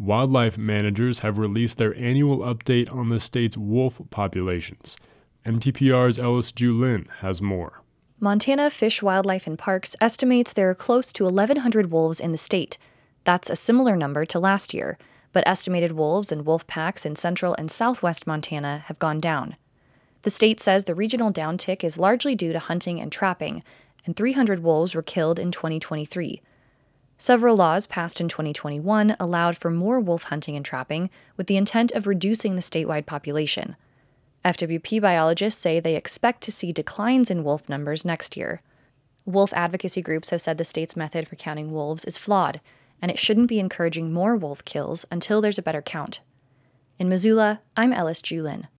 Wildlife managers have released their annual update on the state's wolf populations. MTPR's Ellis Julin has more. Montana Fish, Wildlife and Parks estimates there are close to 1,100 wolves in the state. That's a similar number to last year, but estimated wolves and wolf packs in central and southwest Montana have gone down. The state says the regional downtick is largely due to hunting and trapping, and 300 wolves were killed in 2023. Several laws passed in 2021 allowed for more wolf hunting and trapping with the intent of reducing the statewide population. FWP biologists say they expect to see declines in wolf numbers next year. Wolf advocacy groups have said the state's method for counting wolves is flawed, and it shouldn't be encouraging more wolf kills until there's a better count. In Missoula, I'm Ellis Julin.